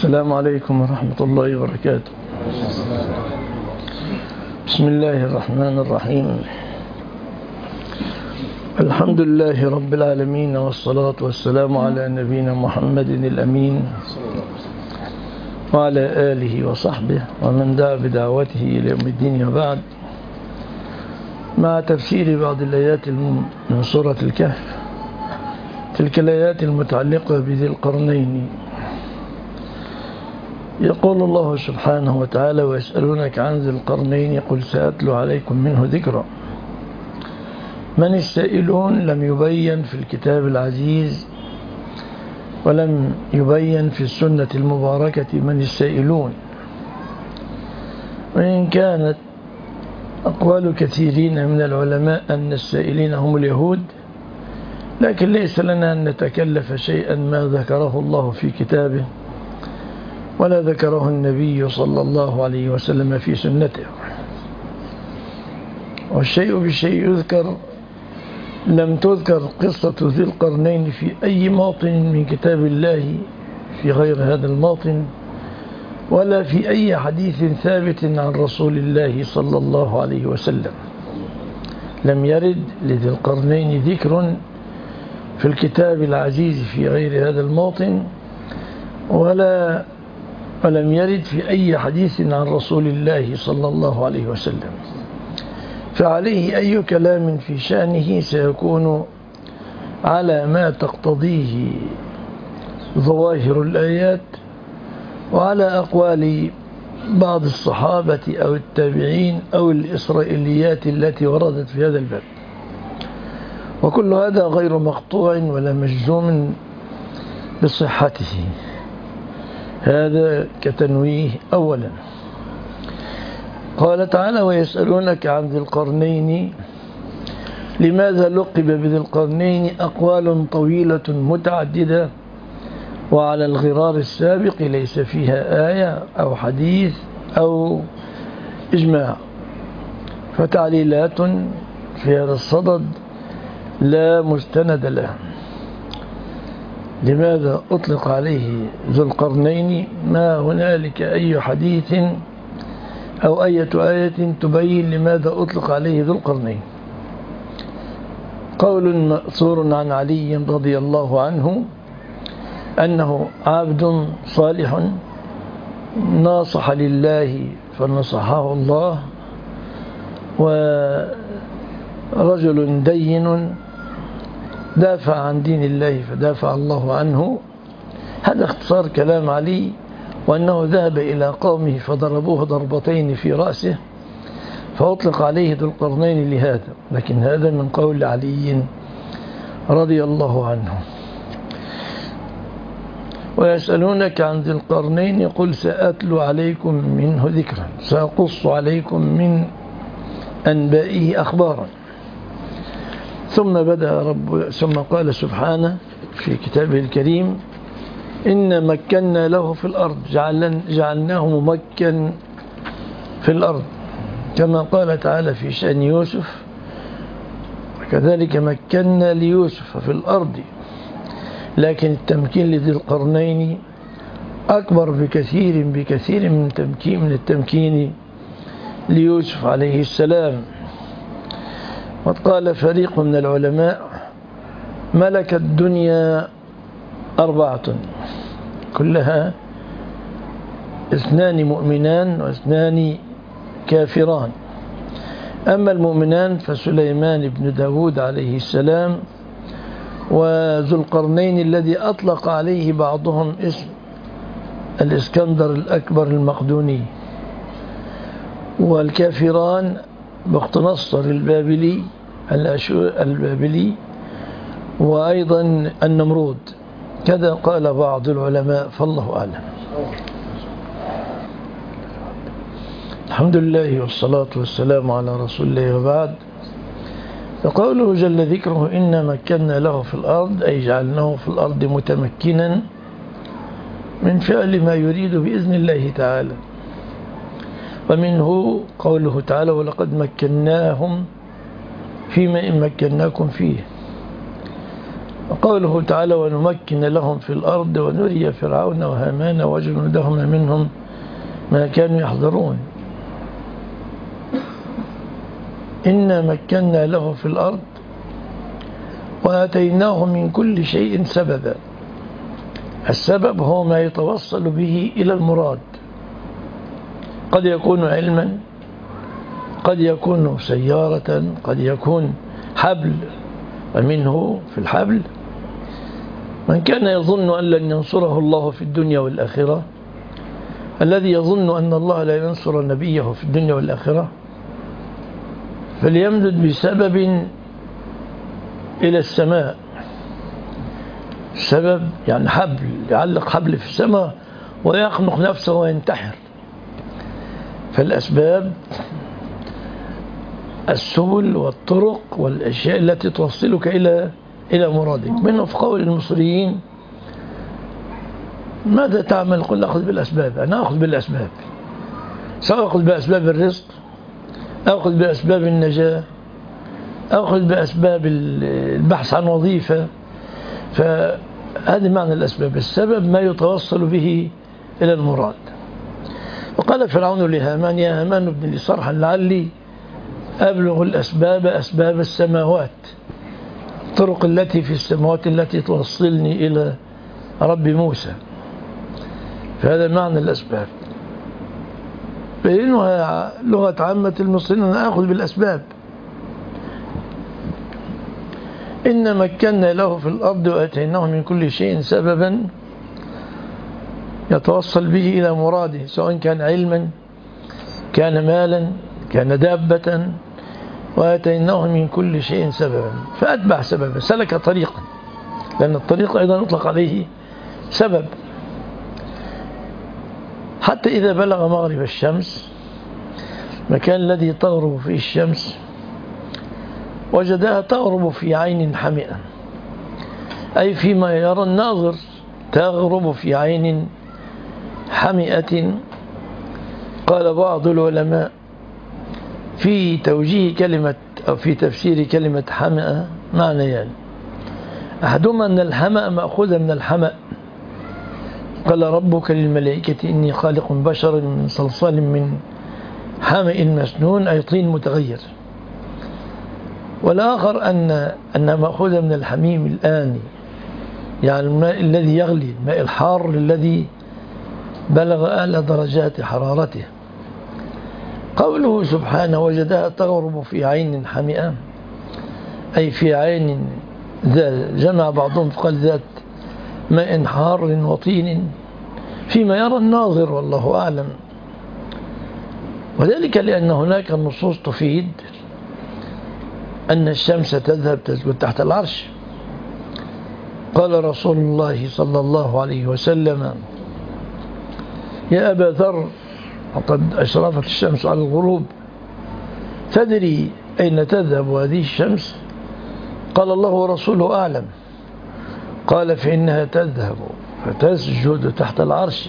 السلام عليكم ورحمة الله وبركاته. بسم الله الرحمن الرحيم. الحمد لله رب العالمين، والصلاة والسلام على نبينا محمد الأمين وعلى آله وصحبه ومن دعا بدعوته إلى يوم الدين، وبعد. مع تفسير بعض الآيات من سورة الكهف، تلك الآيات المتعلقة بذي القرنين. يقول الله سبحانه وتعالى: ويسألونك عن ذي القرنين قل سأتلو عليكم منه ذكرا. من السائلون لم يبين في الكتاب العزيز، ولم يبين في السنة المباركة من السائلون، وإن كانت أقوال كثيرين من العلماء أن السائلين هم اليهود، لكن ليس لنا أن نتكلف شيئا ما ذكره الله في كتابه ولا ذكره النبي صلى الله عليه وسلم في سنته. والشيء بالشيء يذكر. لم تذكر قصة ذي القرنين في أي موطن من كتاب الله في غير هذا الموطن، ولا في أي حديث ثابت عن رسول الله صلى الله عليه وسلم. لم يرد لذي القرنين ذكر في الكتاب العزيز في غير هذا الموطن، ولم يرد في أي حديث عن رسول الله صلى الله عليه وسلم. فعليه أي كلام في شأنه سيكون على ما تقتضيه ظواهر الآيات، وعلى أقوال بعض الصحابة أو التابعين أو الإسرائيليات التي وردت في هذا الباب. وكل هذا غير مقطوع ولا مجزوم بصحته. هذا كتنويه أولا. قال تعالى: ويسألونك عن ذي القرنين. لماذا لقب بذي القرنين؟ أقوال طويلة متعددة، وعلى الغرار السابق ليس فيها آية أو حديث أو إجماع، فتعليلات في هذا الصدد لا مستند له. لماذا أطلق عليه ذو القرنين؟ ما هنالك أي حديث أو أي آية تبين لماذا أطلق عليه ذو القرنين. قول مأثور عن علي رضي الله عنه أنه عبد صالح ناصح لله فنصحه الله، ورجل دين دافع عن دين الله فدافع الله عنه. هذا اختصار كلام علي، وأنه ذهب إلى قومه فضربوه ضربتين في رأسه فأطلق عليه ذو القرنين لهذا، لكن هذا من قول علي رضي الله عنه. ويسألونك عن ذي القرنين قل سأتلو عليكم منه ذكرا، سأقص عليكم من أنبائه أخبارا. ثم قال سبحانه في كتابه الكريم: إن مكنا له في الأرض، جعلناه ممكن في الأرض، كما قال تعالى في شأن يوسف: وكذلك مكنا ليوسف في الأرض. لكن التمكين لذي القرنين أكبر بكثير من التمكين ليوسف عليه السلام. وقال فريق من العلماء: ملك الدنيا 4 كلها 2 مؤمنان و2 كافران. أما المؤمنان فسليمان بن داود عليه السلام، وذو القرنين الذي أطلق عليه بعضهم اسم الإسكندر الأكبر المقدوني. والكافران بخت نصر البابلي، وأيضا النمرود. كذا قال بعض العلماء، فالله أعلم. الحمد لله والصلاة والسلام على رسول الله، وبعد. فقوله جل ذكره: إن مكنا له في الأرض، أي جعلناه في الأرض متمكنا من فعل ما يريد بإذن الله تعالى. ومنه قوله تعالى: ولقد مكناهم فيما إن مكناكم فيه. وقوله تعالى ونمكن لهم في الأرض ونري فرعون وهامان وجنودهما منهم ما كانوا يحذرون. إنا مكنا له في الأرض وآتيناه من كل شيء سببا. السبب هو ما يتوصل به إلى المراد، قد يكون علما، قد يكون سيارة، قد يكون حبل، ومنه في الحبل من كان يظن أن لن ينصره الله في الدنيا والآخرة، الذي يظن أن الله لا ينصر نبيه في الدنيا والآخرة فليمدد بسبب إلى السماء. سبب يعني حبل، يعلق حبل في السماء ويخنق نفسه وينتحر. فالأسباب السبل والطرق والأشياء التي توصلك إلى مرادك. منه في قول المصريين ماذا تعمل؟ قل أخذ بالأسباب. أنا أخذ بالأسباب، سواء أخذ بأسباب الرزق، أخذ بأسباب النجاة، أخذ بأسباب البحث عن وظيفة. فهذا معنى الأسباب. السبب ما يتوصل به إلى المراد. وقال فرعون لهامان يا هامان ابن لي صرحا لعلي أبلغ الأسباب أسباب السماوات، الطرق التي في السماوات التي توصلني إلى رب موسى. فهذا معنى الأسباب، بينها لغة عامة المصريين أن أخذ بالأسباب. إن مكنا له في الأرض وأتيناه من كل شيء سببا يتوصل به إلى مراده، سواء كان علما، كان مالا، كان دابة. وآتيناه من كل شيء سببا، فأتبع سببا، سلك طريقا، لأن الطريق أيضا يطلق عليه سبب. حتى إذا بلغ مغرب الشمس، مكان الذي تغرب فيه الشمس، وجدها تغرب في عين حمئة، أي فيما يرى الناظر تغرب في عين حمئة. قال بعض العلماء في توجيه كلمة أو في تفسير كلمة حمئة معنيان. أحدهما أن الحمأ مأخوذة من الحمأ، قال ربك للملائكة إني خالق بشرا من صلصال من حمئ مسنون، أي طين متغير. والآخر أنها مأخوذة من الحميم الآني، يعني الماء الذي يغلي، الماء الحار الذي بلغ أعلى درجات حرارته. قوله سبحانه وجدها تغرب في عين حمئة، أي في عين ذات، جمع بعضهم فقال ذات ماء حار وطين، فيما يرى الناظر والله أعلم. وذلك لأن هناك النصوص تفيد أن الشمس تذهب تسجد تحت العرش. قال رسول الله صلى الله عليه وسلم يا أبا ذر وقد أشرفت الشمس على الغروب تدري أين تذهب هذه الشمس؟ قال الله ورسوله أعلم. قال فإنها تذهب فتسجد تحت العرش،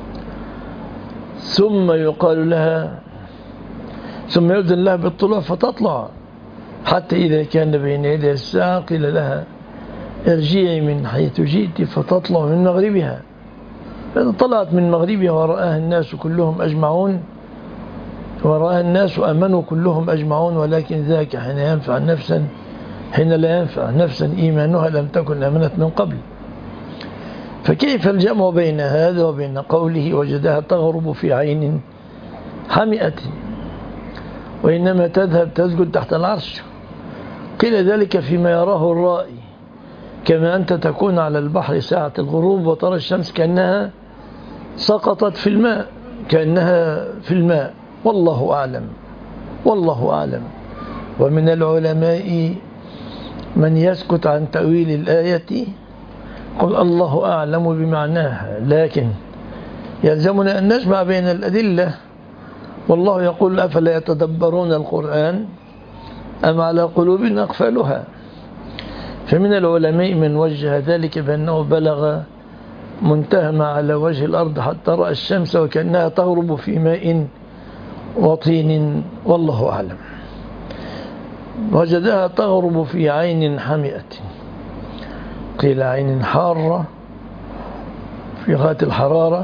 ثم يقال لها، ثم يؤذن لها بالطلوع فتطلع، حتى إذا كان بين يدي الساعة قيل لها ارجعي من حيث جئت فتطلع من مغربها. طلعت من مغربها ورآها الناس كلهم أجمعون، ورآها الناس أمنوا كلهم أجمعون، ولكن ذاك حين ينفع نفسا، حين لا ينفع نفسا إيمانها لم تكن آمنت من قبل. فكيف الجمع بين هذا وبين قوله وجدها تغرب في عين حمئة وإنما تذهب تسجد تحت العرش؟ قيل ذلك فيما يراه الرائي، كما أنت تكون على البحر ساعة الغروب وترى الشمس كأنها سقطت في الماء، كأنها في الماء. والله أعلم، والله أعلم. ومن العلماء من يسكت عن تأويل الآية، قل الله أعلم بمعناها، لكن يلزمنا أن نجمع بين الأدلة. والله يقول أفلا يتدبرون القرآن أم على قلوب أقفالها. فمن العلماء من وجه ذلك بأنه بلغ منتهى ما على وجه الأرض حتى رأى الشمس وكأنها تغرب في ماء وطين، والله أعلم. وجدها تغرب في عين حمئة، قيل عين حارة في غاية الحرارة،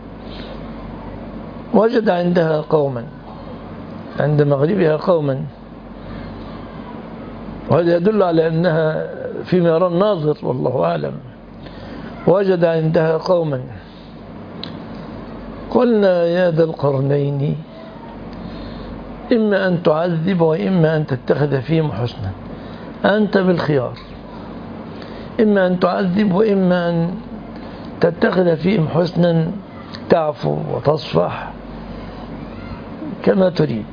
وجد عندها قوما، عند مغربها قوما، وهذا يدل على أنها فيما يرى الناظر والله أعلم. وجد عندها قوما قلنا يا ذا القرنين إما أن تعذب وإما أن تتخذ فيهم حسنا، أنت بالخيار، إما أن تعذب وإما أن تتخذ فيهم حسنا، تعفو وتصفح كما تريد.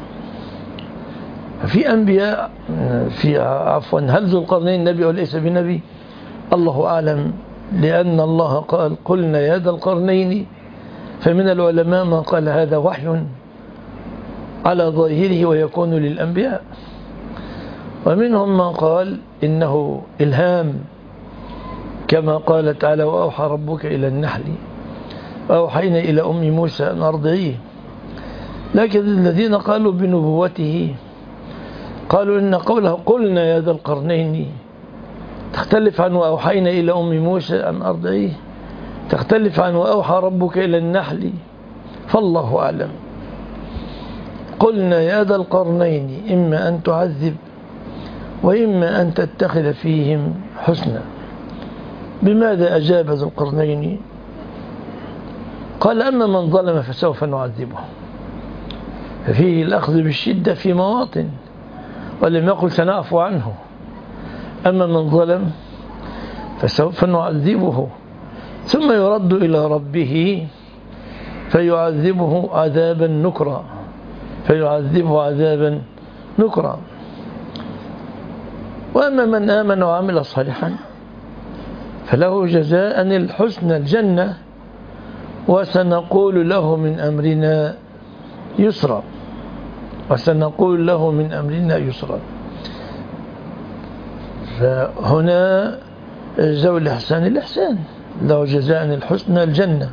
في أنبياء هل ذو القرنين نبي أو ليس بنبي؟ الله أعلم، لأن الله قال قلنا يا ذا القرنين، فمن العلماء من قال هذا وحي على ظاهره ويكون للأنبياء، ومنهم من قال إنه إلهام، كما قال تعالى وأوحى ربك إلى النحل وأوحينا إلى أم موسى أن أرضعيه. لكن الذين قالوا بنبوته قالوا إن قوله قلنا يا ذا القرنين تختلف عن وأوحينا إلى أم موسى أن أرضعيه، تختلف عن وأوحى ربك إلى النحل، فالله أعلم. قلنا يا ذا القرنين إما أن تعذب وإما أن تتخذ فيهم حسنا. بماذا أجاب ذو القرنين؟ قال أما من ظلم فسوف نعذبه، ففيه الأخذ بالشدة في مواطن، ولم يقل سنعفو عنه. أما من ظلم فسوف نعذبه ثم يرد إلى ربه فيعذبه عذابا نكرا، فيعذبه عذابا نكرا. وأما من آمن وعمل صالحا فله جزاء الحسنى الجنة وسنقول له من أمرنا يسرا، وسنقول له من أمرنا يسرا. فهنا ذو الإحسان الإحسان، له جزاء الحسنى الجنة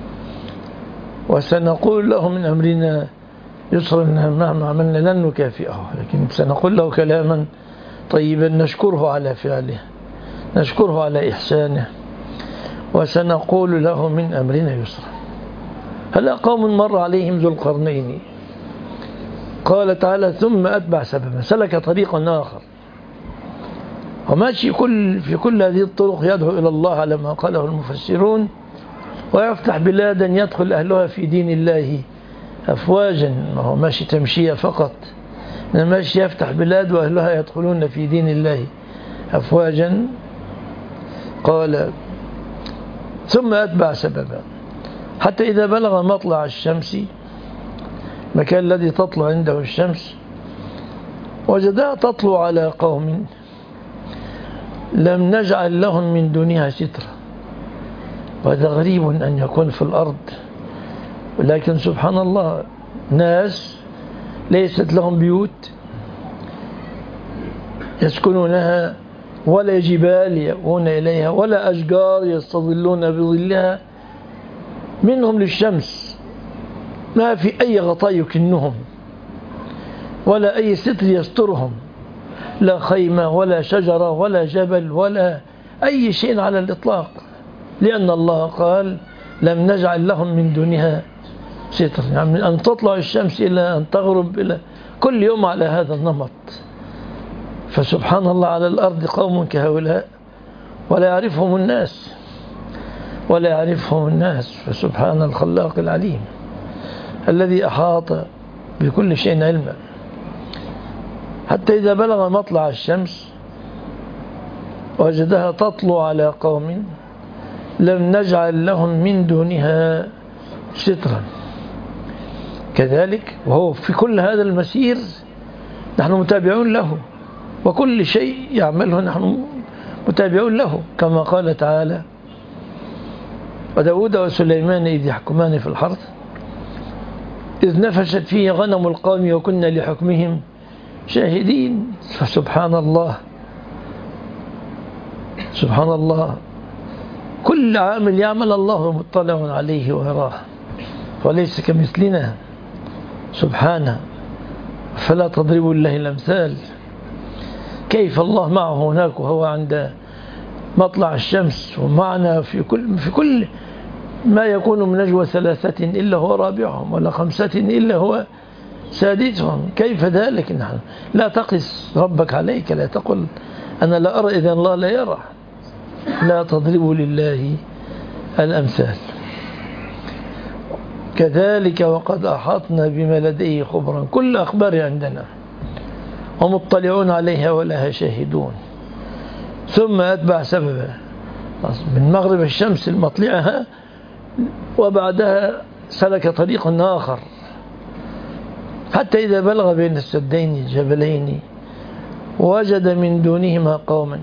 وسنقول له من أمرنا يسرا. مهما عملنا لن نكافئه، لكن سنقول له كلاما طيبا نشكره على فعله، نشكره على إحسانه، وسنقول له من أمرنا يسرا. هلا قوم مر عليهم ذو القرنين، قال تعالى ثم أتبع سببا، سلك طريقا آخر وماشي في كل هذه الطرق يدعو إلى الله على ما قاله المفسرون، ويفتح بلادا يدخل أهلها في دين الله أفواجا. ما هو ماشي تمشية فقط، ماشي يفتح بلاد وأهلها يدخلون في دين الله أفواجا. قال ثم أتبع سببا حتى إذا بلغ مطلع الشمس، مكان الذي تطلع عنده الشمس، وجدها تطلع على قوم لم نجعل لهم من دونها سترا. وهذا غريب أن يكون في الأرض، ولكن سبحان الله ناس ليست لهم بيوت يسكنونها، ولا جبال يأوون إليها، ولا أشجار يستظلون بظلها، منهم للشمس، ما في أي غطاء يكنهم ولا أي ستر يسترهم، لا خيمة ولا شجرة ولا جبل ولا أي شيء على الإطلاق، لأن الله قال لم نجعل لهم من دونها ستر. يعني من أن تطلع الشمس إلى أن تغرب إلى كل يوم على هذا النمط. فسبحان الله على الأرض قوم كهؤلاء ولا يعرفهم الناس، ولا يعرفهم الناس. فسبحان الخلاق العليم الذي أحاط بكل شيء علما. حتى إذا بلغ مطلع الشمس وجدها تطلع على قوم لم نجعل لهم من دونها سترا. كذلك وهو في كل هذا المسير نحن متابعون له، وكل شيء يعمله نحن متابعون له، كما قال تعالى وداود وسليمان إذ يحكمان في الحرث إذ نفشت فيه غنم القوم وكنا لحكمهم شاهدين. فسبحان الله، سبحان الله، كل عامل يعمل الله مطلع عليه ويراه، وليس كمثلنا سبحانه. فلا تضربوا الله الأمثال، كيف الله معه هناك وهو عند مطلع الشمس، ومعنا في كل ما يكون من نجوى ثلاثة إلا هو رابعهم، ولا خمسة إلا هو سادسهم. كيف ذلك؟ نحن لا تقس ربك عليك، لا تقل أنا لا أرى إذا الله لا يرى. لا تضربوا لله الأمثال. كذلك وقد أحطنا بما لديه خبرا، كل أخبار عندنا ومطلعون عليها ولها شاهدون. ثم أتبع سببا من مغرب الشمس المطلعها، وبعدها سلك طريق آخر حتى إذا بلغ بين السدين الجبلين وجد من دونهما قوما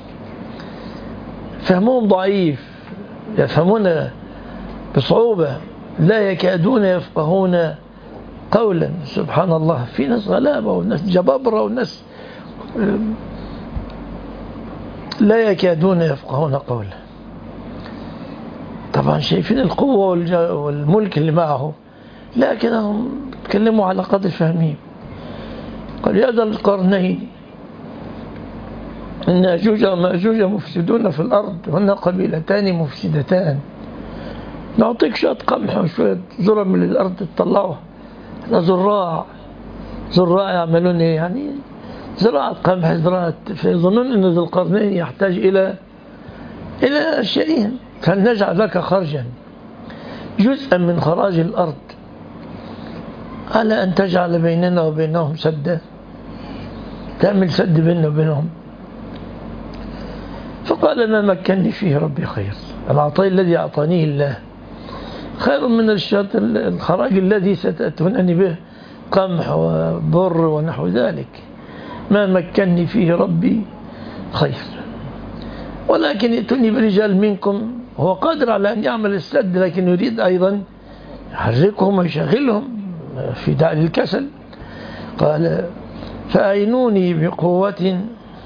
فهمهم ضعيف، يفهمون بصعوبة، لا يكادون يفقهون قولا. سبحان الله، في ناس غلابة وناس جبابرة وناس لا يكادون يفقهون قولا. طبعا شايفين القوة والملك اللي معه، لكنهم تكلموا على قدر فهمهم. قال يا ذا القرنين إن يأجوج ومأجوج مفسدون في الأرض وهن قبيلتان مفسدتان، نعطيك شوية قمح وشوية ذرة من الأرض تطلعه. زراع يعملون يعني زراعة قمح، زراعة، فيظنون أن ذو القرنين يحتاج إلى شيء، فلنجعل لك خرجا جزءا من خراج الأرض على أن تجعل بيننا وبينهم سدا، تعمل سد بيننا وبينهم. فقال ما مكنني فيه ربي خير، العطاء الذي أعطانيه الله خير من الخراج الذي ستأتونني به، قمح وبر ونحو ذلك. ما مكنني فيه ربي خير، ولكن ائتوني برجال منكم. هو قادر على أن يعمل السد، لكن يريد أيضا يحركهم ويشغلهم في داء الكسل. قال فأعينوني بقوة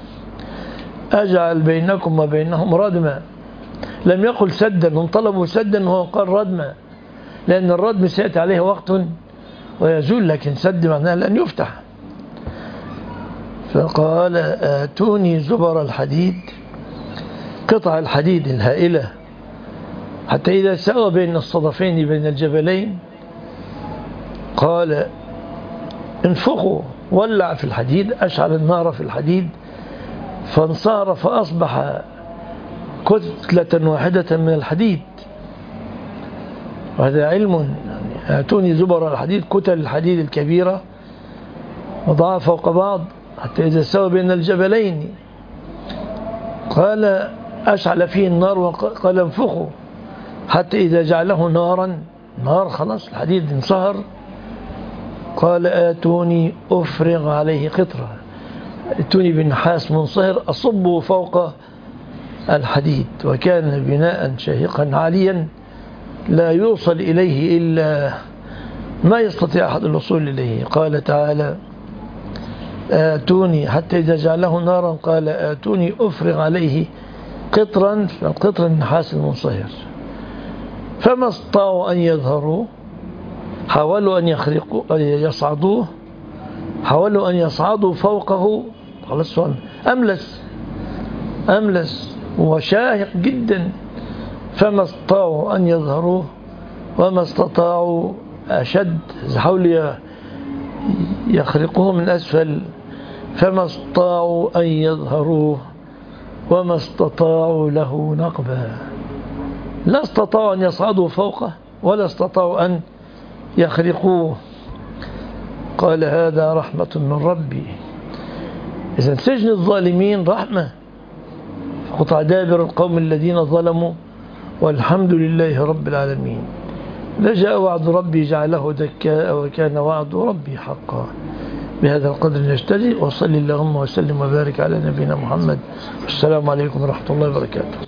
أجعل بينكم وبينهم ردما. لم يقل سدا، هم طلبوا سدا وهو قال ردما، لأن الردم سيأتي عليه وقت ويزول، لكن سد معناه لأن يفتح. فقال آتوني زبر الحديد، قطع الحديد الهائلة، حتى إذا ساوى بين الصدفين بين الجبلين قال انفخوا، ولع في الحديد، أشعل النار في الحديد فانصهر فأصبح كتلة واحدة من الحديد. وهذا علم يعني. آتوني زبر الحديد، كتل الحديد الكبيرة وضعها فوق بعض حتى إذا ساوى بين الجبلين. قال أشعل فيه النار وقال انفخوا حتى إذا جعله نار خلاص الحديد انصهر. قال آتوني أفرغ عليه قطرة، ائتوني بنحاس منصهر أصبه فوق الحديد. وكان بناء شاهقا عاليا لا يوصل إليه إلا ما يستطيع أحد الوصول إليه. قال تعالى آتوني حتى إذا جعله نارا قال آتوني أفرغ عليه قطرا، القطر النحاس المنصهر. فما استطاعوا أن يظهروا، حاولوا أن يصعدوه، حاولوا أن يصعدوا فوقه، خلاص أملس وشاهق جدا. فما استطاعوا أن يظهروه وما استطاعوا، أشد حاول يخرقوه من أسفل. فما استطاعوا أن يظهروه وما استطاعوا له نقبا، لا استطاعوا أن يصعدوا فوقه ولا استطاعوا أن يخرقوه. قال هذا رحمة من ربي. إذن سجن الظالمين رحمة، قطع دابر القوم الذين ظلموا والحمد لله رب العالمين. لجاء وعد ربي جعله دكاء وكان وعد ربي حقا. بهذا القدر نجتزئ، وصلي اللهم وسلم وبارك على نبينا محمد. السلام عليكم ورحمة الله وبركاته.